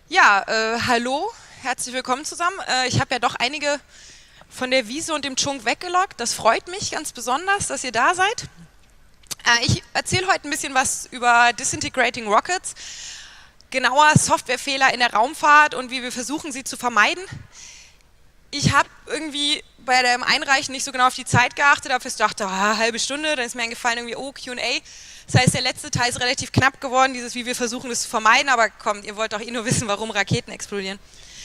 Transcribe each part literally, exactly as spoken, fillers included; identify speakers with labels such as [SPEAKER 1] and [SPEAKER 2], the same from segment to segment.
[SPEAKER 1] Ja, äh, hallo, herzlich willkommen zusammen. Äh, ich habe ja doch einige von der Wiese und dem Chunk weggeloggt. Das freut mich ganz besonders, dass ihr da seid. Äh, ich erzähle heute ein bisschen was über Disintegrating Rockets, genauer Softwarefehler in der Raumfahrt und wie wir versuchen, sie zu vermeiden. Ich habe irgendwie bei dem Einreichen nicht so genau auf die Zeit geachtet, habe fest gedacht, ah, halbe Stunde, dann ist mir eingefallen irgendwie, oh, Q und A. Das heißt, der letzte Teil ist relativ knapp geworden, dieses, wie wir versuchen, das zu vermeiden, aber kommt, ihr wollt doch eh nur wissen, warum Raketen explodieren.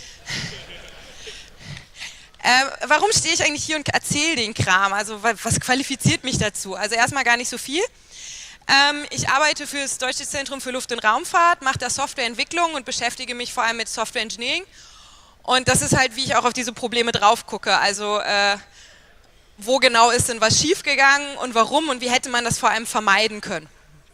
[SPEAKER 1] äh, warum stehe ich eigentlich hier und erzähle den Kram? Also, was qualifiziert mich dazu? Also, erstmal gar nicht so viel. Ähm, ich arbeite für das Deutsche Zentrum für Luft- und Raumfahrt, mache da Softwareentwicklung und beschäftige mich vor allem mit Software Engineering. Und das ist halt, wie ich auch auf diese Probleme drauf gucke. Also, äh, wo genau ist denn was schiefgegangen und warum und wie hätte man das vor allem vermeiden können.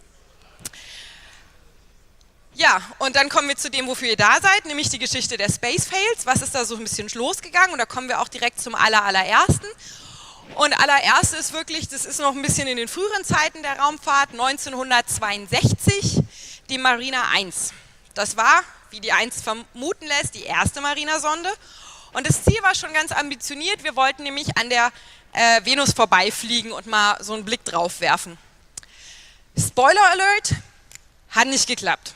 [SPEAKER 1] Ja, und dann kommen wir zu dem, wofür ihr da seid, nämlich die Geschichte der Space Fails. Was ist da so ein bisschen losgegangen? Und da kommen wir auch direkt zum aller, allerersten. Und allererste ist wirklich, das ist noch ein bisschen in den früheren Zeiten der Raumfahrt, neunzehnhundertzweiundsechzig, die Mariner eins. Das war, wie die eins vermuten lässt, die erste Mariner-Sonde. Und das Ziel war schon ganz ambitioniert. Wir wollten nämlich an der äh, Venus vorbeifliegen und mal so einen Blick drauf werfen. Spoiler Alert, hat nicht geklappt.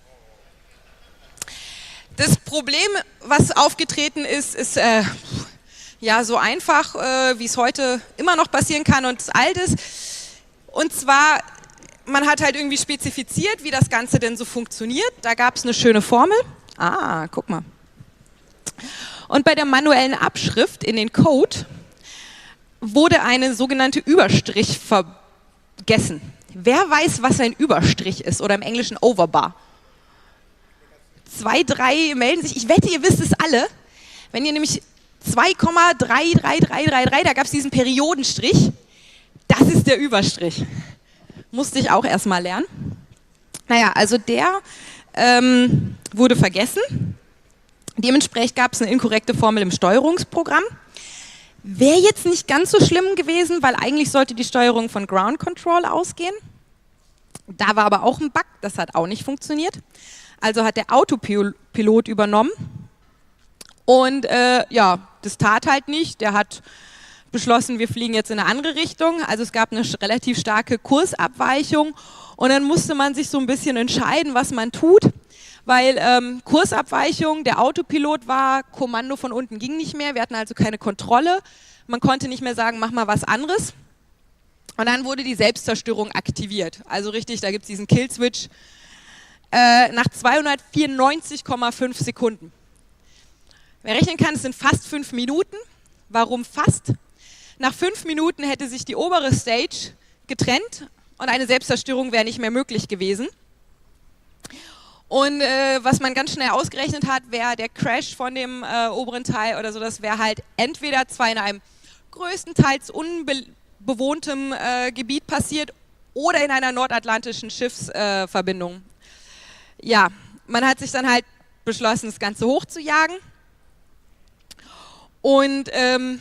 [SPEAKER 1] Das Problem, was aufgetreten ist, ist äh, ja so einfach, äh, wie es heute immer noch passieren kann und alt ist. Und zwar, man hat halt irgendwie spezifiziert, wie das Ganze denn so funktioniert. Da gab es eine schöne Formel. Ah, guck mal. Und bei der manuellen Abschrift in den Code wurde eine sogenannte Überstrich vergessen. Wer weiß, was ein Überstrich ist oder im Englischen Overbar? Zwei, drei melden sich. Ich wette, ihr wisst es alle. Wenn ihr nämlich zwei Komma drei drei drei drei drei, da gab es diesen Periodenstrich. Das ist der Überstrich. Musste ich auch erstmal lernen. Naja, also der ähm, wurde vergessen. Dementsprechend gab es eine inkorrekte Formel im Steuerungsprogramm. Wäre jetzt nicht ganz so schlimm gewesen, weil eigentlich sollte die Steuerung von Ground Control ausgehen. Da war aber auch ein Bug, das hat auch nicht funktioniert. Also hat der Autopilot übernommen und äh, ja, das tat halt nicht. Der hat beschlossen, wir fliegen jetzt in eine andere Richtung. Also es gab eine relativ starke Kursabweichung und dann musste man sich so ein bisschen entscheiden, was man tut. Weil ähm, Kursabweichung, der Autopilot war, Kommando von unten ging nicht mehr, wir hatten also keine Kontrolle, man konnte nicht mehr sagen, mach mal was anderes. Und dann wurde die Selbstzerstörung aktiviert, also richtig, da gibt es diesen Killswitch äh, nach zweihundertvierundneunzig Komma fünf Sekunden. Wer rechnen kann, es sind fast fünf Minuten. Warum fast? Nach fünf Minuten hätte sich die obere Stage getrennt und eine Selbstzerstörung wäre nicht mehr möglich gewesen. Und äh, was man ganz schnell ausgerechnet hat, wäre der Crash von dem äh, oberen Teil oder so, das wäre halt entweder zwar in einem größtenteils unbewohntem äh, Gebiet passiert oder in einer nordatlantischen Schiffsverbindung. Äh, ja, man hat sich dann halt beschlossen, das Ganze hochzujagen. Und ähm,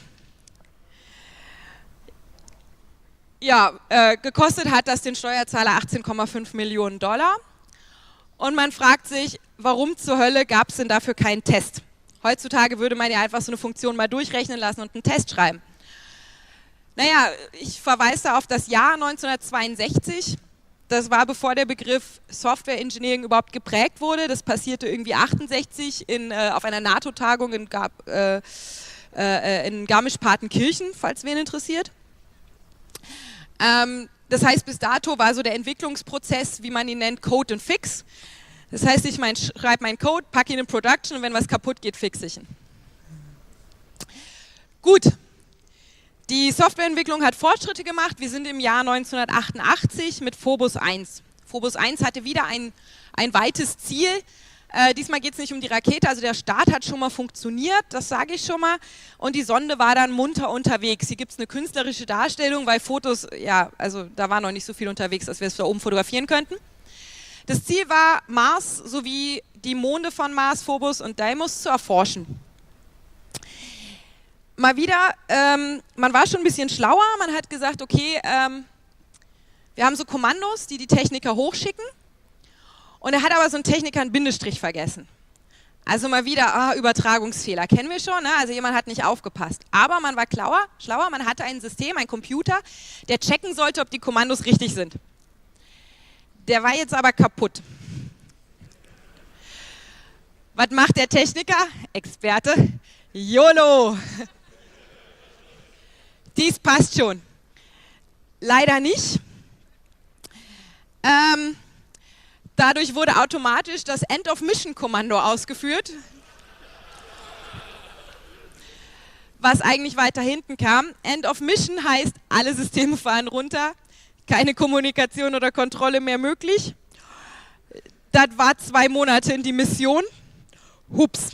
[SPEAKER 1] ja, äh, gekostet hat das den Steuerzahler achtzehn Komma fünf Millionen Dollar. Und man fragt sich, warum zur Hölle gab es denn dafür keinen Test? Heutzutage würde man ja einfach so eine Funktion mal durchrechnen lassen und einen Test schreiben. Naja, ich verweise da auf das Jahr neunzehnhundertzweiundsechzig. Das war, bevor der Begriff Software Engineering überhaupt geprägt wurde. Das passierte irgendwie achtundsechzig in, äh, auf einer NATO-Tagung in, äh, äh, in Garmisch-Partenkirchen, falls wen interessiert. Ähm, Das heißt, bis dato war so der Entwicklungsprozess, wie man ihn nennt, Code and Fix. Das heißt, ich mein, schreibe meinen Code, packe ihn in Production und wenn was kaputt geht, fixe ich ihn. Gut, die Softwareentwicklung hat Fortschritte gemacht. Wir sind im Jahr neunzehnhundertachtundachtzig mit Phobos eins. Phobos eins hatte wieder ein, ein weites Ziel. Äh, diesmal geht es nicht um die Rakete, also der Start hat schon mal funktioniert, das sage ich schon mal. Und die Sonde war dann munter unterwegs. Hier gibt es eine künstlerische Darstellung, weil Fotos, ja, also da war noch nicht so viel unterwegs, dass wir es da oben fotografieren könnten. Das Ziel war, Mars sowie die Monde von Mars, Phobos und Deimos zu erforschen. Mal wieder, ähm, man war schon ein bisschen schlauer, man hat gesagt, okay, ähm, wir haben so Kommandos, die die Techniker hochschicken. Und er hat aber so einen Techniker einen Bindestrich vergessen. Also mal wieder, ah, Übertragungsfehler, kennen wir schon, ne? Also jemand hat nicht aufgepasst. Aber man war schlauer, schlauer, man hatte ein System, ein Computer, der checken sollte, ob die Kommandos richtig sind. Der war jetzt aber kaputt. Was macht der Techniker? Experte? YOLO! Dies passt schon. Leider nicht. Ähm, dadurch wurde automatisch das End-of-Mission-Kommando ausgeführt, was eigentlich weiter hinten kam. End-of-Mission heißt, alle Systeme fahren runter, keine Kommunikation oder Kontrolle mehr möglich. Das war zwei Monate in die Mission. Hups.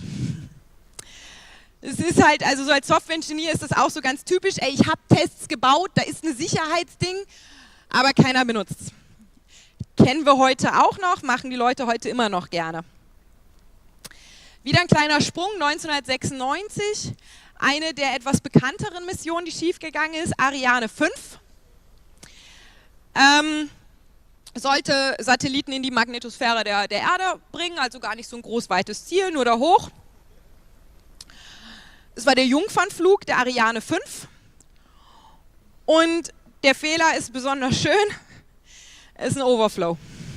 [SPEAKER 1] Es ist halt, also so als Software-Ingenieur ist das auch so ganz typisch, ey, ich habe Tests gebaut, da ist ein Sicherheitsding, aber keiner benutzt es. Kennen wir heute auch noch, machen die Leute heute immer noch gerne. Wieder ein kleiner Sprung, neunzehnhundertsechsundneunzig, eine der etwas bekannteren Missionen, die schiefgegangen ist, Ariane fünf. Ähm, sollte Satelliten in die Magnetosphäre der, der Erde bringen, also gar nicht so ein groß weites Ziel, nur da hoch. Es war der Jungfernflug der Ariane fünf und der Fehler ist besonders schön, es ist ein Overflow.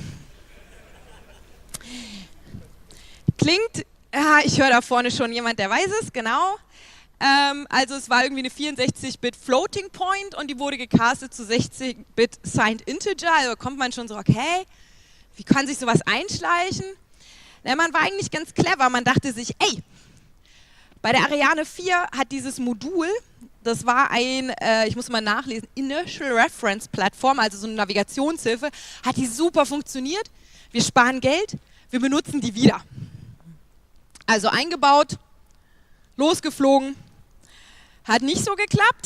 [SPEAKER 1] Klingt, ja, ich höre da vorne schon jemand, der weiß es, genau. Ähm, also es war irgendwie eine vierundsechzig Bit Floating Point und die wurde gecastet zu sechzig Bit Signed Integer, also kommt man schon so, okay, wie kann sich sowas einschleichen? Na, man war eigentlich ganz clever, man dachte sich, ey, bei der Ariane vier hat dieses Modul, das war ein, äh, ich muss mal nachlesen, Inertial Reference Plattform, also so eine Navigationshilfe, hat die super funktioniert. Wir sparen Geld, wir benutzen die wieder. Also eingebaut, losgeflogen, hat nicht so geklappt.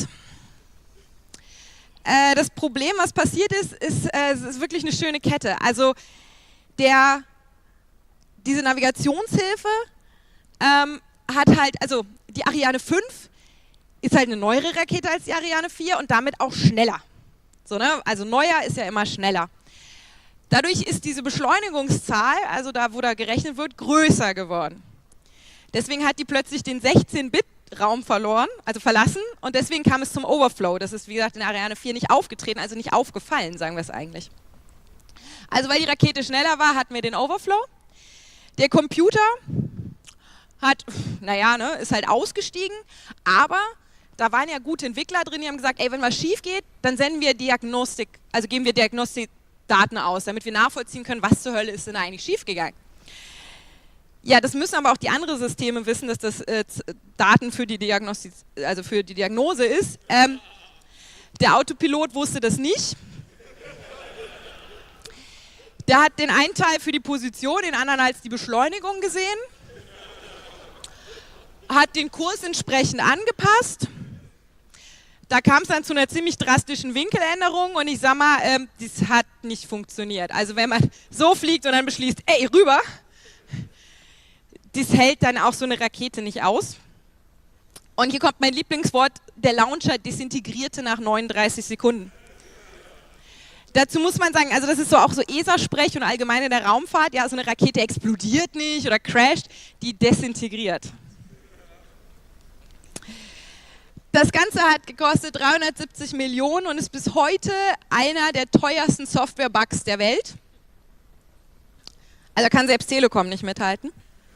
[SPEAKER 1] Äh, das Problem, was passiert ist, ist, äh, es ist wirklich eine schöne Kette. Also der, diese Navigationshilfe ähm, hat halt, also die Ariane fünf ist halt eine neuere Rakete als die Ariane vier und damit auch schneller. So, ne? Also neuer ist ja immer schneller. Dadurch ist diese Beschleunigungszahl, also da, wo da gerechnet wird, größer geworden. Deswegen hat die plötzlich den sechzehn Bit Raum verloren, also verlassen, und deswegen kam es zum Overflow. Das ist, wie gesagt, in der Ariane vier nicht aufgetreten, also nicht aufgefallen, sagen wir es eigentlich. Also weil die Rakete schneller war, hatten wir den Overflow. Der Computer hat, naja, ne, ist halt ausgestiegen, aber da waren ja gute Entwickler drin, die haben gesagt, ey, wenn was schief geht, dann senden wir Diagnostik, also geben wir Diagnostikdaten aus, damit wir nachvollziehen können, was zur Hölle ist denn da eigentlich schiefgegangen. Ja, das müssen aber auch die anderen Systeme wissen, dass das äh, Daten für die, Diagnostik, also für die Diagnose ist. Ähm, der Autopilot wusste das nicht. Der hat den einen Teil für die Position, den anderen als die Beschleunigung gesehen. Hat den Kurs entsprechend angepasst. Da kam es dann zu einer ziemlich drastischen Winkeländerung und ich sag mal, ähm, das hat nicht funktioniert. Also wenn man so fliegt und dann beschließt, ey, rüber, das hält dann auch so eine Rakete nicht aus. Und hier kommt mein Lieblingswort, der Launcher desintegrierte nach neununddreißig Sekunden. Dazu muss man sagen, also das ist so auch so E S A-Sprech und allgemein in der Raumfahrt, ja, so eine Rakete explodiert nicht oder crasht, die desintegriert. Das Ganze hat gekostet dreihundertsiebzig Millionen und ist bis heute einer der teuersten Software-Bugs der Welt. Also kann selbst Telekom nicht mithalten.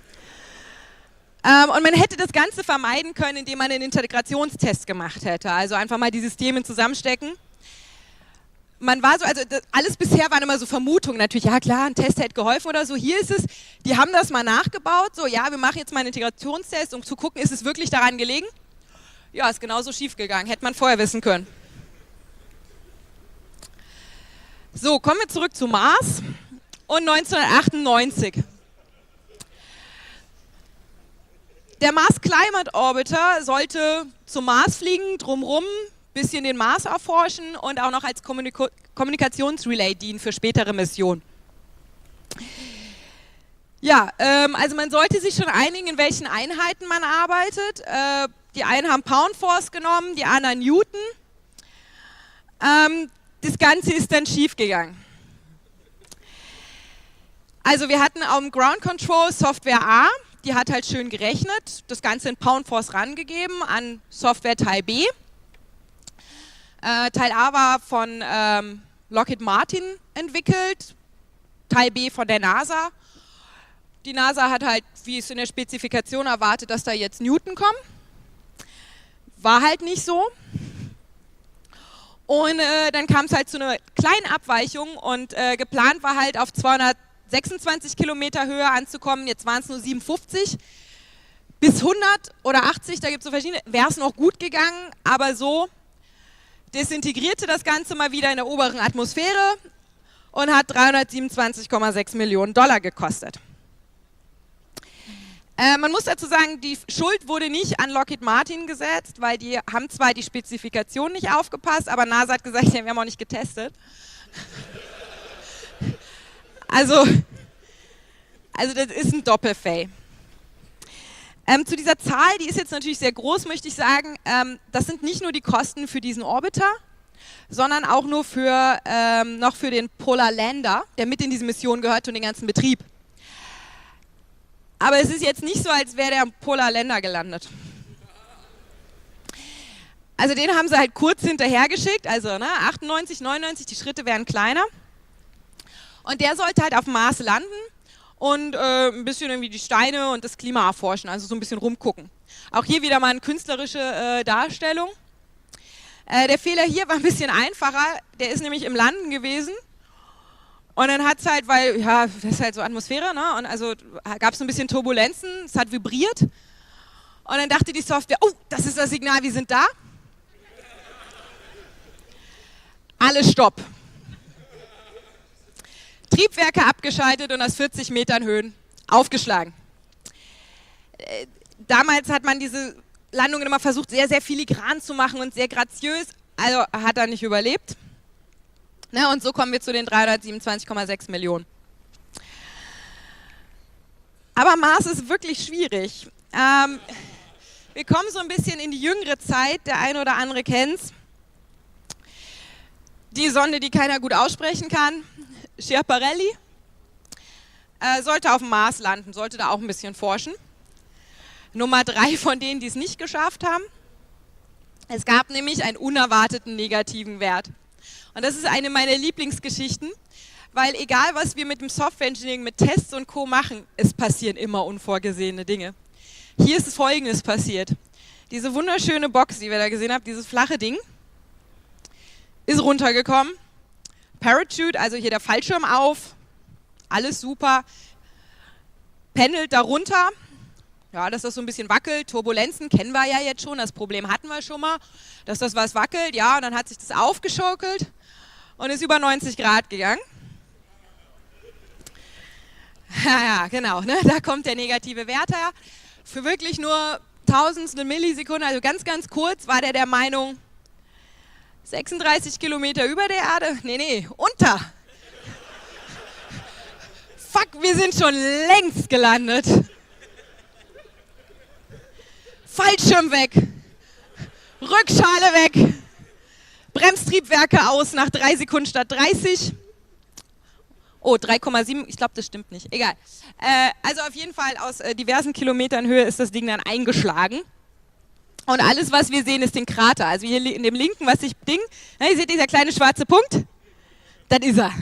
[SPEAKER 1] Ähm, und man hätte das Ganze vermeiden können, indem man einen Integrationstest gemacht hätte. Also einfach mal die Systeme zusammenstecken. Man war so, also das, alles bisher waren immer so Vermutungen natürlich, ja klar, ein Test hätte geholfen oder so. Hier ist es, die haben das mal nachgebaut, so ja, wir machen jetzt mal einen Integrationstest, um zu gucken, ist es wirklich daran gelegen? Ja, ist genauso schief gegangen, hätte man vorher wissen können. So, kommen wir zurück zu Mars und neunzehnhundertachtundneunzig. Der Mars Climate Orbiter sollte zum Mars fliegen, drumherum, bisschen den Mars erforschen und auch noch als Kommunika- Kommunikationsrelay dienen für spätere Missionen. Ja, ähm, also man sollte sich schon einigen, in welchen Einheiten man arbeitet. Äh, die einen haben Pound Force genommen, die anderen Newton. Ähm, das Ganze ist dann schief gegangen. Also wir hatten auf dem Ground Control Software A, die hat halt schön gerechnet, das Ganze in Pound Force rangegeben an Software Teil B. Äh, Teil A war von ähm, Lockheed Martin entwickelt, Teil B von der NASA. Die NASA hat halt, wie es in der Spezifikation erwartet, dass da jetzt Newton kommen. War halt nicht so. Und äh, dann kam es halt zu einer kleinen Abweichung und äh, geplant war halt auf zweihundertsechsundzwanzig Kilometer Höhe anzukommen, jetzt waren es nur siebenundfünfzig. Bis hundert oder achtzig, da gibt es so verschiedene, wäre es noch gut gegangen, aber so desintegrierte das Ganze mal wieder in der oberen Atmosphäre und hat dreihundertsiebenundzwanzig Komma sechs Millionen Dollar gekostet. Äh, man muss dazu sagen, die Schuld wurde nicht an Lockheed Martin gesetzt, weil die haben zwar die Spezifikation nicht aufgepasst, aber NASA hat gesagt, ja, wir haben auch nicht getestet. Also, also das ist ein Doppelfail. Ähm, zu dieser Zahl, die ist jetzt natürlich sehr groß, möchte ich sagen, ähm, das sind nicht nur die Kosten für diesen Orbiter, sondern auch nur für, ähm, noch für den Polar Lander, der mit in diese Mission gehört und den ganzen Betrieb. Aber es ist jetzt nicht so, als wäre der Polar Lander gelandet. Also den haben sie halt kurz hinterhergeschickt, also ne, achtundneunzig, neunundneunzig, die Schritte wären kleiner. Und der sollte halt auf dem Mars landen und äh, ein bisschen irgendwie die Steine und das Klima erforschen, also so ein bisschen rumgucken. Auch hier wieder mal eine künstlerische äh, Darstellung. Äh, der Fehler hier war ein bisschen einfacher, der ist nämlich im Landen gewesen. Und dann hat es halt, weil, ja, das ist halt so Atmosphäre, ne? Und also gab es ein bisschen Turbulenzen, es hat vibriert. Und dann dachte die Software, oh, das ist das Signal, wir sind da. Alles Stopp. Triebwerke abgeschaltet und aus vierzig Metern Höhen aufgeschlagen. Äh, damals hat man diese Landungen immer versucht, sehr, sehr filigran zu machen und sehr graziös. Also hat er nicht überlebt. Ne, und so kommen wir zu den dreihundertsiebenundzwanzig Komma sechs Millionen. Aber Mars ist wirklich schwierig. Ähm, wir kommen so ein bisschen in die jüngere Zeit, der eine oder andere kennt's. Die Sonde, die keiner gut aussprechen kann, Schiaparelli, äh, sollte auf dem Mars landen, sollte da auch ein bisschen forschen. Nummer drei von denen, die es nicht geschafft haben. Es gab nämlich einen unerwarteten negativen Wert. Und das ist eine meiner Lieblingsgeschichten, weil egal was wir mit dem Software Engineering, mit Tests und Co. machen, es passieren immer unvorgesehene Dinge. Hier ist Folgendes passiert. Diese wunderschöne Box, die wir da gesehen haben, dieses flache Ding, ist runtergekommen. Parachute, also hier der Fallschirm auf, alles super, pendelt da runter. Ja, dass das so ein bisschen wackelt, Turbulenzen kennen wir ja jetzt schon, das Problem hatten wir schon mal, dass das was wackelt, ja, und dann hat sich das aufgeschaukelt und ist über neunzig Grad gegangen. Ja, ja, genau, ne? Da kommt der negative Wert her. Für wirklich nur Tausendstel Millisekunden, also ganz, ganz kurz, war der der Meinung, sechsunddreißig Kilometer über der Erde, nee, nee, unter. Fuck, wir sind schon längst gelandet. Fallschirm weg, Rückschale weg, Bremstriebwerke aus nach drei Sekunden statt dreißig. Oh, drei Komma sieben, ich glaube, das stimmt nicht, egal. Äh, also auf jeden Fall aus äh, diversen Kilometern Höhe ist das Ding dann eingeschlagen. Und alles, was wir sehen, ist den Krater. Also hier in dem linken, was ich Ding, na, ihr seht dieser kleine schwarze Punkt, das ist er.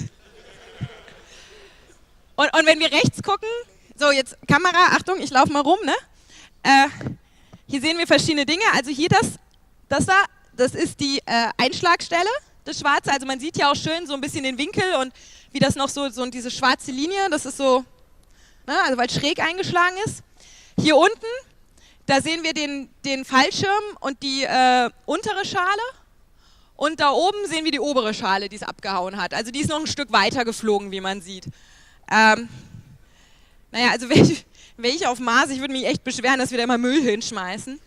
[SPEAKER 1] Und, und wenn wir rechts gucken, so jetzt Kamera, Achtung, ich laufe mal rum, ne? Äh, Hier sehen wir verschiedene Dinge, also hier das, das da, das ist die äh, Einschlagstelle, das Schwarze, also man sieht ja auch schön so ein bisschen den Winkel und wie das noch so, so diese schwarze Linie, das ist so, ne, also weil es schräg eingeschlagen ist. Hier unten, da sehen wir den, den Fallschirm und die äh, untere Schale und da oben sehen wir die obere Schale, die es abgehauen hat, also die ist noch ein Stück weiter geflogen, wie man sieht. Ähm, naja, also welche... Wäre ich auf Mars, ich würde mich echt beschweren, dass wir da immer Müll hinschmeißen.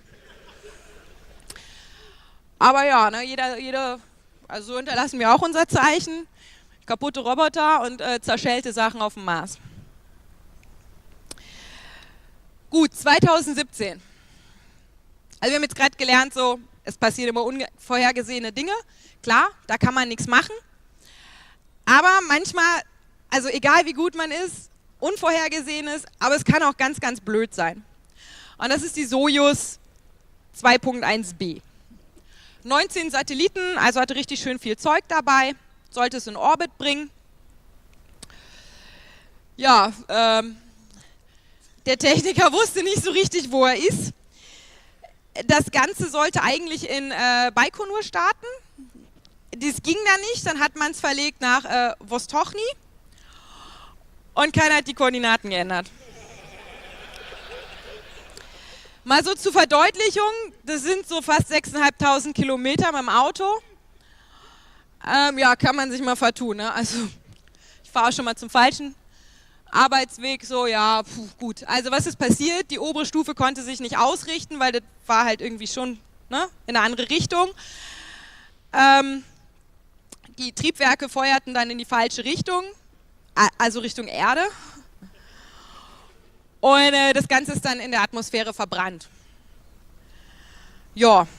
[SPEAKER 1] Aber ja, ne, jeder, jeder, also so hinterlassen wir auch unser Zeichen. Kaputte Roboter und äh, zerschellte Sachen auf dem Mars. Gut, zweitausendsiebzehn. Also wir haben jetzt gerade gelernt, so, es passieren immer unvorhergesehene Dinge. Klar, da kann man nichts machen. Aber manchmal, also egal wie gut man ist, Unvorhergesehenes, aber es kann auch ganz, ganz blöd sein. Und das ist die Sojus zwei Punkt eins b. neunzehn Satelliten, also hatte richtig schön viel Zeug dabei, sollte es in Orbit bringen. Ja, ähm, der Techniker wusste nicht so richtig, wo er ist. Das Ganze sollte eigentlich in äh, Baikonur starten. Das ging dann nicht, dann hat man es verlegt nach äh, Vostochny und keiner hat die Koordinaten geändert. Mal so zur Verdeutlichung, das sind so fast sechstausendfünfhundert Kilometer mit dem Auto. Ähm, ja, kann man sich mal vertun, ne? Also ich fahre schon mal zum falschen Arbeitsweg, so ja, puh, gut. Also was ist passiert? Die obere Stufe konnte sich nicht ausrichten, weil das war halt irgendwie schon, ne, in eine andere Richtung. Ähm, die Triebwerke feuerten dann in die falsche Richtung, also Richtung Erde. Und äh, das Ganze ist dann in der Atmosphäre verbrannt. Ja.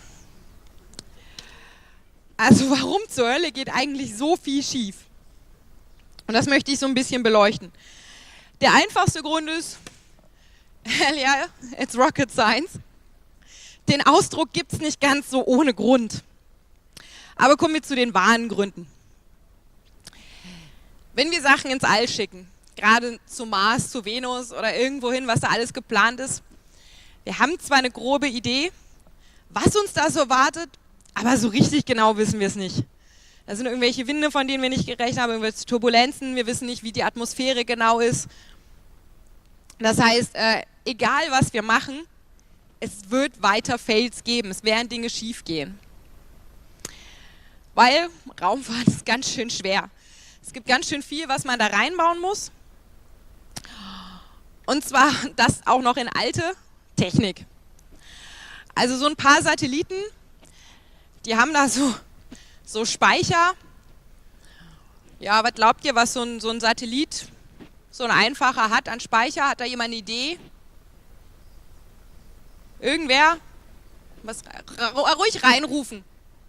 [SPEAKER 1] Also warum zur Hölle geht eigentlich so viel schief? Und das möchte ich so ein bisschen beleuchten. Der einfachste Grund ist, hell yeah, it's rocket science. Den Ausdruck gibt es nicht ganz so ohne Grund. Aber kommen wir zu den wahren Gründen. Wenn wir Sachen ins All schicken, gerade zum Mars, zu Venus oder irgendwo hin, was da alles geplant ist, wir haben zwar eine grobe Idee, was uns da so wartet, aber so richtig genau wissen wir es nicht. Da sind irgendwelche Winde, von denen wir nicht gerechnet haben, irgendwelche Turbulenzen, wir wissen nicht, wie die Atmosphäre genau ist. Das heißt, äh, egal was wir machen, es wird weiter Fails geben, es werden Dinge schief gehen. Weil Raumfahrt ist ganz schön schwer. Es gibt ganz schön viel, was man da reinbauen muss. Und zwar das auch noch in alte Technik. Also so ein paar Satelliten, die haben da so, so Speicher. Ja, was glaubt ihr, was so ein, so ein Satellit, so ein einfacher hat an Speicher? Hat da jemand eine Idee? Irgendwer? Was, ruhig reinrufen.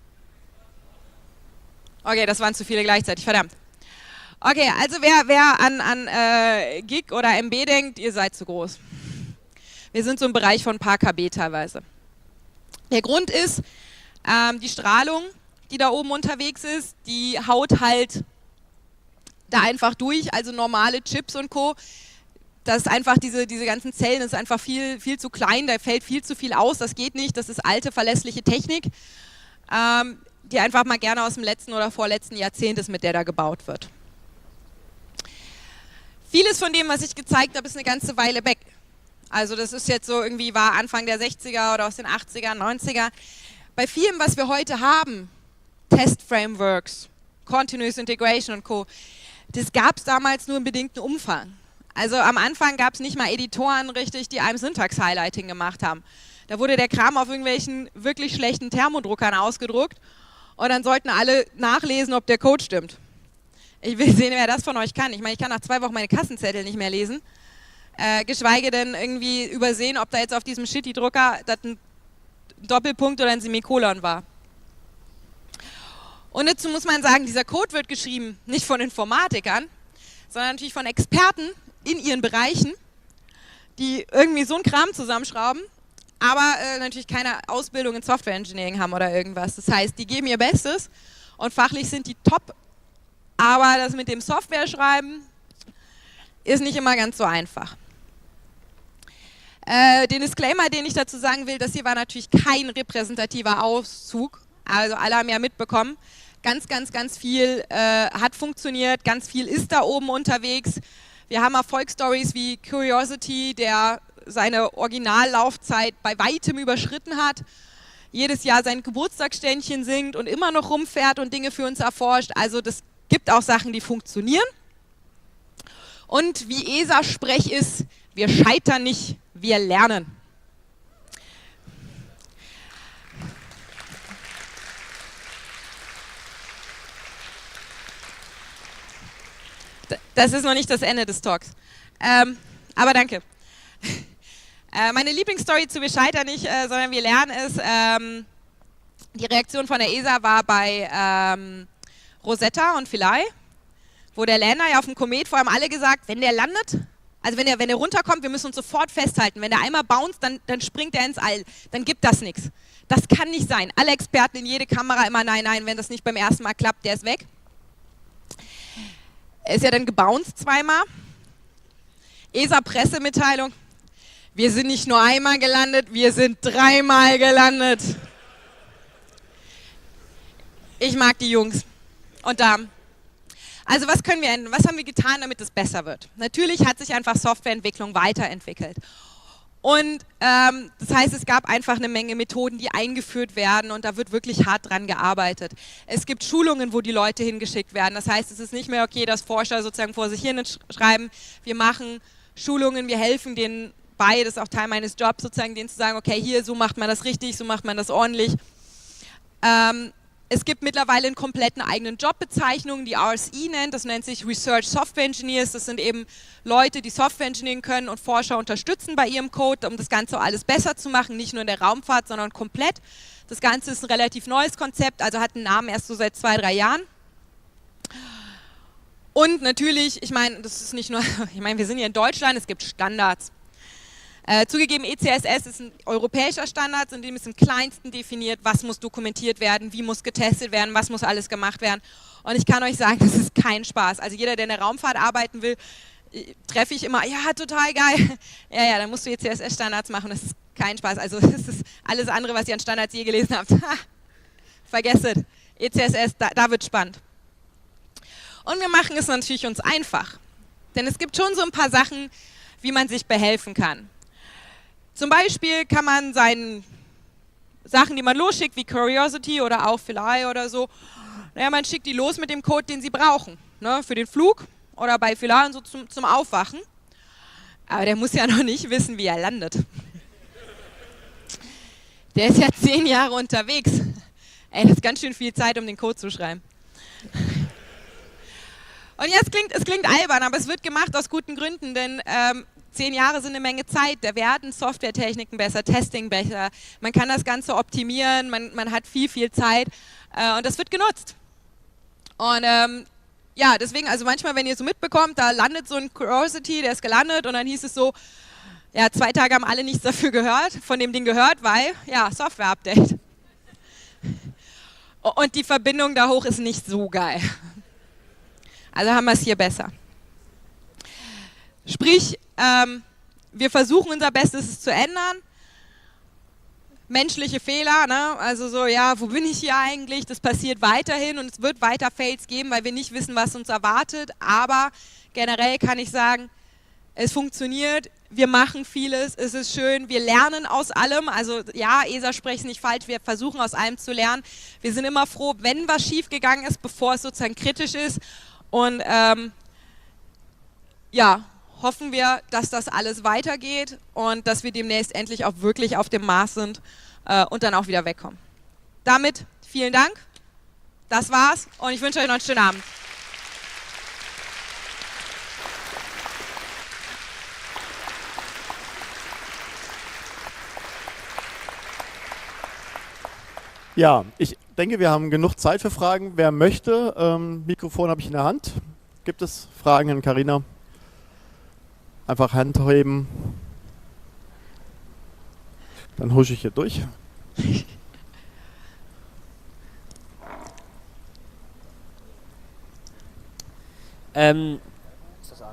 [SPEAKER 1] Okay, das waren zu viele gleichzeitig, verdammt. Okay, also wer, wer an, an äh, Gig oder M B denkt, ihr seid zu groß. Wir sind so im Bereich von ein paar K B teilweise. Der Grund ist, ähm, die Strahlung, die da oben unterwegs ist, die haut halt da einfach durch, also normale Chips und Co. Das ist einfach, diese, diese ganzen Zellen, das ist einfach viel, viel zu klein, da fällt viel zu viel aus, das geht nicht, das ist alte, verlässliche Technik, ähm, die einfach mal gerne aus dem letzten oder vorletzten Jahrzehnt ist, mit der da gebaut wird. Vieles von dem, was ich gezeigt habe, ist eine ganze Weile weg. Also das ist jetzt so irgendwie, war Anfang der sechziger oder aus den achtziger, neunziger. Bei vielem, was wir heute haben, Test-Frameworks, Continuous Integration und Co., das gab es damals nur im bedingten Umfang. Also am Anfang gab es nicht mal Editoren richtig, die einem Syntax-Highlighting gemacht haben. Da wurde der Kram auf irgendwelchen wirklich schlechten Thermodruckern ausgedruckt und dann sollten alle nachlesen, ob der Code stimmt. Ich will sehen, wer das von euch kann. Ich meine, ich kann nach zwei Wochen meine Kassenzettel nicht mehr lesen. Äh, geschweige denn irgendwie übersehen, ob da jetzt auf diesem Shitty-Drucker das ein Doppelpunkt oder ein Semikolon war. Und dazu muss man sagen, dieser Code wird geschrieben nicht von Informatikern, sondern natürlich von Experten in ihren Bereichen, die irgendwie so einen Kram zusammenschrauben, aber äh, natürlich keine Ausbildung in Software Engineering haben oder irgendwas. Das heißt, die geben ihr Bestes und fachlich sind die top, aber das mit dem Software schreiben ist nicht immer ganz so einfach. Äh, den Disclaimer, den ich dazu sagen will, das hier war natürlich kein repräsentativer Auszug, also alle haben ja mitbekommen, ganz, ganz, ganz viel äh, hat funktioniert, ganz viel ist da oben unterwegs. Wir haben Erfolgsstories wie Curiosity, der seine Originallaufzeit bei weitem überschritten hat, jedes Jahr sein Geburtstagsständchen singt und immer noch rumfährt und Dinge für uns erforscht. Also das gibt auch Sachen, die funktionieren. Und wie E S A-Sprech ist, wir scheitern nicht, wir lernen. Das ist noch nicht das Ende des Talks. Ähm, aber danke. Äh, meine Lieblingsstory zu Wir scheitern nicht, äh, sondern wir lernen ist, ähm, die Reaktion von der E S A war bei ähm, Rosetta und Philae, wo der Lander ja auf dem Komet, vor allem alle gesagt, wenn der landet, Also wenn er, wenn er runterkommt, wir müssen uns sofort festhalten. Wenn er einmal bounced, dann, dann springt er ins All. Dann gibt das nichts. Das kann nicht sein. Alle Experten in jede Kamera immer, nein, nein, wenn das nicht beim ersten Mal klappt, der ist weg. Er ist ja dann gebounced zweimal. E S A-Pressemitteilung. Wir sind nicht nur einmal gelandet, wir sind dreimal gelandet. Ich mag die Jungs und Damen. Also was können wir ändern? Was haben wir getan, damit es besser wird? Natürlich hat sich einfach Softwareentwicklung weiterentwickelt. Und ähm, das heißt, es gab einfach eine Menge Methoden, die eingeführt werden und da wird wirklich hart dran gearbeitet. Es gibt Schulungen, wo die Leute hingeschickt werden. Das heißt, es ist nicht mehr okay, dass Forscher sozusagen vor sich hin schreiben, wir machen Schulungen, wir helfen denen bei, das ist auch Teil meines Jobs, sozusagen denen zu sagen, okay, hier, so macht man das richtig, so macht man das ordentlich. Ähm, Es gibt mittlerweile einen kompletten eigenen Jobbezeichnung, die R S E nennt, das nennt sich Research Software Engineers, das sind eben Leute, die Software engineeren können und Forscher unterstützen bei ihrem Code, um das Ganze alles besser zu machen, nicht nur in der Raumfahrt, sondern komplett. Das Ganze ist ein relativ neues Konzept, also hat einen Namen erst so seit zwei, drei Jahren. Und natürlich, ich meine, das ist nicht nur, ich meine, wir sind hier in Deutschland, es gibt Standards. Äh, zugegeben, E C S S ist ein europäischer Standard, in dem ist im Kleinsten definiert, was muss dokumentiert werden, wie muss getestet werden, was muss alles gemacht werden. Und ich kann euch sagen, das ist kein Spaß. Also jeder, der in der Raumfahrt arbeiten will, treffe ich immer, ja, total geil. Ja, ja, dann musst du E C S S-Standards machen, das ist kein Spaß. Also das ist alles andere, was ihr an Standards je gelesen habt. Vergesst es. E C S S, da, da wird spannend. Und wir machen es natürlich uns einfach. Denn es gibt schon so ein paar Sachen, wie man sich behelfen kann. Zum Beispiel kann man seinen Sachen, die man losschickt, wie Curiosity oder auch Philae oder so, naja, man schickt die los mit dem Code, den sie brauchen, ne, für den Flug oder bei Philae und so zum, zum Aufwachen. Aber der muss ja noch nicht wissen, wie er landet. Der ist ja zehn Jahre unterwegs. Ey, das ist ganz schön viel Zeit, um den Code zu schreiben. Und ja, es klingt, es klingt albern, aber es wird gemacht aus guten Gründen, denn ähm, zehn Jahre sind eine Menge Zeit, da werden Softwaretechniken besser, Testing besser, man kann das Ganze optimieren, man, man hat viel, viel Zeit äh, und das wird genutzt. Und ähm, ja, deswegen, also manchmal, wenn ihr so mitbekommt, da landet so ein Curiosity, der ist gelandet und dann hieß es so, ja, zwei Tage haben alle nichts dafür gehört, von dem Ding gehört, weil, ja, Software-Update. Und die Verbindung da hoch ist nicht so geil. Also haben wir es hier besser. Sprich, ähm, wir versuchen unser Bestes, es zu ändern. Menschliche Fehler, ne? Also so, ja, wo bin ich hier eigentlich? Das passiert weiterhin und es wird weiter Fails geben, weil wir nicht wissen, was uns erwartet. Aber generell kann ich sagen, es funktioniert, wir machen vieles, es ist schön, wir lernen aus allem. Also ja, E S A spricht nicht falsch, wir versuchen aus allem zu lernen. Wir sind immer froh, wenn was schiefgegangen ist, bevor es sozusagen kritisch ist. Und ähm, ja, hoffen wir, dass das alles weitergeht und dass wir demnächst endlich auch wirklich auf dem Mars sind äh, und dann auch wieder wegkommen. Damit vielen Dank, das war's und ich wünsche euch noch einen schönen Abend.
[SPEAKER 2] Ja, ich denke, wir haben genug Zeit für Fragen. Wer möchte, ähm, Mikrofon habe ich in der Hand. Gibt es Fragen an Carina? Einfach Hand heben. Dann husche ich hier durch.
[SPEAKER 3] ähm, ist das an?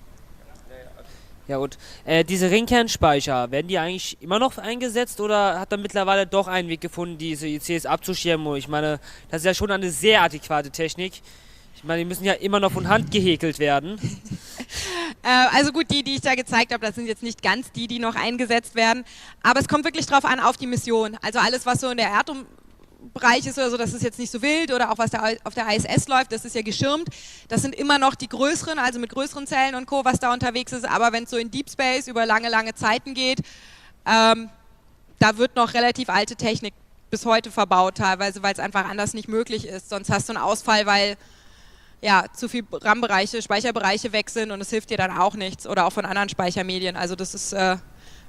[SPEAKER 3] Ja gut. Äh, diese Ringkernspeicher, werden die eigentlich immer noch eingesetzt oder hat man mittlerweile doch einen Weg gefunden, diese I Cs abzuschirmen? Ich meine, das ist ja schon eine sehr adäquate Technik. Ich meine, die müssen ja immer noch von Hand gehäkelt werden.
[SPEAKER 1] äh, also gut, die, die ich da gezeigt habe, das sind jetzt nicht ganz die, die noch eingesetzt werden. Aber es kommt wirklich drauf an, auf die Mission. Also alles, was so in der Erdumbereich ist oder so, das ist jetzt nicht so wild. Oder auch was da auf der I S S läuft, das ist ja geschirmt. Das sind immer noch die größeren, also mit größeren Zellen und Co., was da unterwegs ist. Aber wenn es so in Deep Space über lange, lange Zeiten geht, ähm, da wird noch relativ alte Technik bis heute verbaut teilweise, weil es einfach anders nicht möglich ist. Sonst hast du einen Ausfall, weil ja, zu viele RAM-Bereiche, Speicherbereiche weg sind und es hilft dir dann auch nichts oder auch von anderen Speichermedien. Also das ist, äh,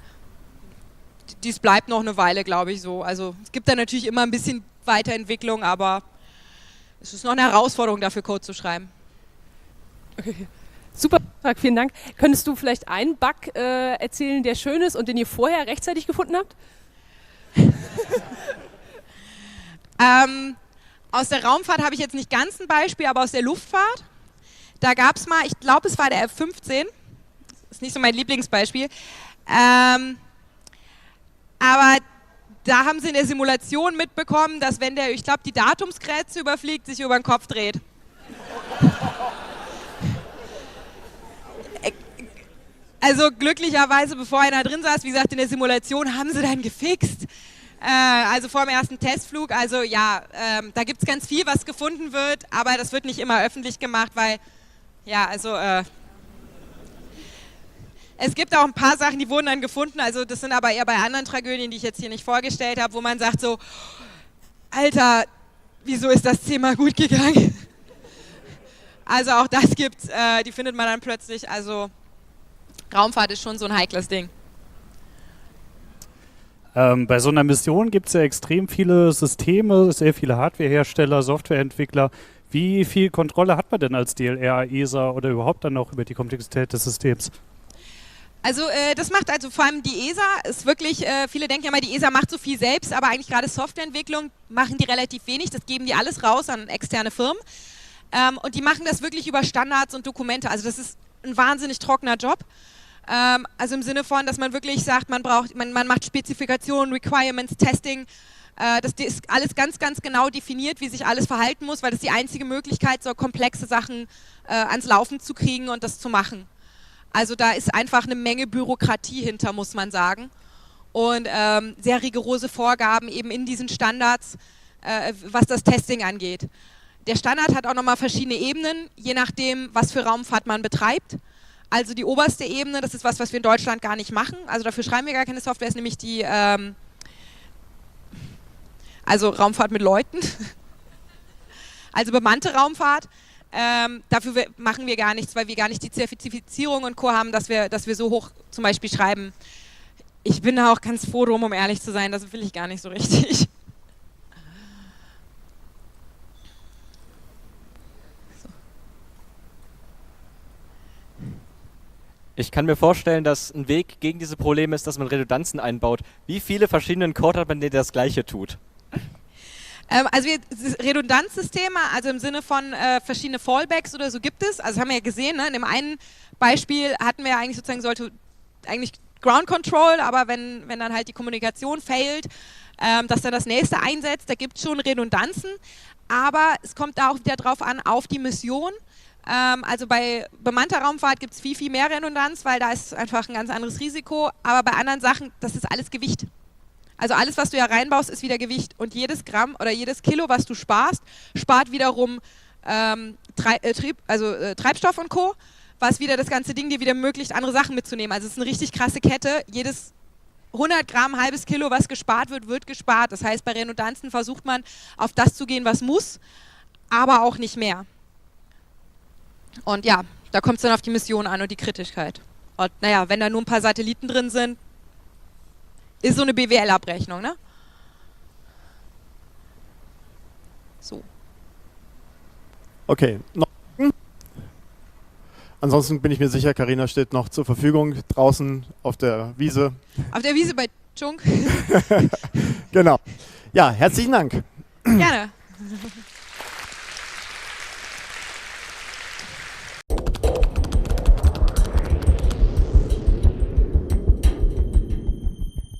[SPEAKER 1] dies bleibt noch eine Weile, glaube ich, so. Also es gibt da natürlich immer ein bisschen Weiterentwicklung, aber es ist noch eine Herausforderung, dafür Code zu schreiben.
[SPEAKER 2] Okay.
[SPEAKER 4] Super, vielen Dank. Könntest du vielleicht einen Bug äh, erzählen, der schön ist und den ihr vorher rechtzeitig gefunden habt?
[SPEAKER 1] ähm, aus der Raumfahrt habe ich jetzt nicht ganz ein Beispiel, aber aus der Luftfahrt. Da gab es mal, ich glaube, es war der F fünfzehn. Ist nicht so mein Lieblingsbeispiel. Ähm, aber da haben sie in der Simulation mitbekommen, dass wenn der, ich glaube, die Datumsgrenze überfliegt, sich über den Kopf dreht. Also glücklicherweise, bevor einer drin saß, wie gesagt, in der Simulation haben sie dann gefixt. Äh, also vor dem ersten Testflug. Also ja, ähm, da gibt es ganz viel, was gefunden wird, aber das wird nicht immer öffentlich gemacht, weil, ja, also äh, es gibt auch ein paar Sachen, die wurden dann gefunden, also das sind aber eher bei anderen Tragödien, die ich jetzt hier nicht vorgestellt habe, wo man sagt so, Alter, wieso ist das Thema gut gegangen? Also auch das gibt's, äh, die findet man dann plötzlich, also Raumfahrt ist schon so ein heikles Ding.
[SPEAKER 5] Ähm, bei so einer Mission gibt es ja extrem viele Systeme, sehr viele Hardwarehersteller, Softwareentwickler. Wie viel Kontrolle hat man denn als D L R, E S A oder überhaupt dann noch über die Komplexität des Systems?
[SPEAKER 1] Also äh, das macht also vor allem die E S A, ist wirklich, äh, viele denken ja immer, die E S A macht so viel selbst, aber eigentlich gerade Softwareentwicklung machen die relativ wenig, das geben die alles raus an externe Firmen. Ähm, und die machen das wirklich über Standards und Dokumente, also das ist ein wahnsinnig trockener Job. Ähm, also im Sinne von, dass man wirklich sagt, man braucht, man, man macht Spezifikationen, Requirements, Testing, äh, das ist alles ganz, ganz genau definiert, wie sich alles verhalten muss, weil das ist die einzige Möglichkeit, so komplexe Sachen äh, ans Laufen zu kriegen und das zu machen. Also da ist einfach eine Menge Bürokratie hinter, muss man sagen. Und ähm, sehr rigorose Vorgaben eben in diesen Standards, äh, was das Testing angeht. Der Standard hat auch nochmal verschiedene Ebenen, je nachdem, was für Raumfahrt man betreibt. Also die oberste Ebene, das ist was, was wir in Deutschland gar nicht machen. Also dafür schreiben wir gar keine Software, ist nämlich die, ähm, also Raumfahrt mit Leuten. Also bemannte Raumfahrt. Ähm, dafür machen wir gar nichts, weil wir gar nicht die Zertifizierung und Co. haben, dass wir, dass wir so hoch zum Beispiel schreiben. Ich bin da auch ganz froh drum, um ehrlich zu sein, das will ich gar nicht so richtig. So.
[SPEAKER 6] Ich kann mir vorstellen, dass ein Weg gegen diese Probleme ist, dass man Redundanzen einbaut. Wie viele verschiedene Code hat man, der das Gleiche tut?
[SPEAKER 1] Also wir, Redundanzsysteme, also im Sinne von äh, verschiedene Fallbacks oder so gibt es. Also das haben wir ja gesehen, ne? In dem einen Beispiel hatten wir ja eigentlich sozusagen, sollte eigentlich Ground Control, aber wenn, wenn dann halt die Kommunikation failt, ähm, dass dann das nächste einsetzt, da gibt es schon Redundanzen. Aber es kommt da auch wieder drauf an, auf die Mission. Ähm, also bei bemannter Raumfahrt gibt es viel, viel mehr Redundanz, weil da ist einfach ein ganz anderes Risiko. Aber bei anderen Sachen, das ist alles Gewicht. Also alles, was du ja reinbaust, ist wieder Gewicht. Und jedes Gramm oder jedes Kilo, was du sparst, spart wiederum ähm, Trei- äh, Trieb, also, äh, Treibstoff und Co., was wieder das ganze Ding dir wieder ermöglicht, andere Sachen mitzunehmen. Also es ist eine richtig krasse Kette. Jedes hundert Gramm, halbes Kilo, was gespart wird, wird gespart. Das heißt, bei Redundanzen versucht man, auf das zu gehen, was muss, aber auch nicht mehr. Und ja, da kommt es dann auf die Mission an und die Kritischkeit. Und naja, wenn da nur ein paar Satelliten drin sind, ist so eine B W L-Abrechnung, ne? So.
[SPEAKER 2] Okay. Noch? Ansonsten bin ich mir sicher, Carina steht noch zur Verfügung draußen auf der Wiese.
[SPEAKER 1] Auf der Wiese bei Chunk.
[SPEAKER 2] Genau. Ja, herzlichen Dank.
[SPEAKER 1] Gerne.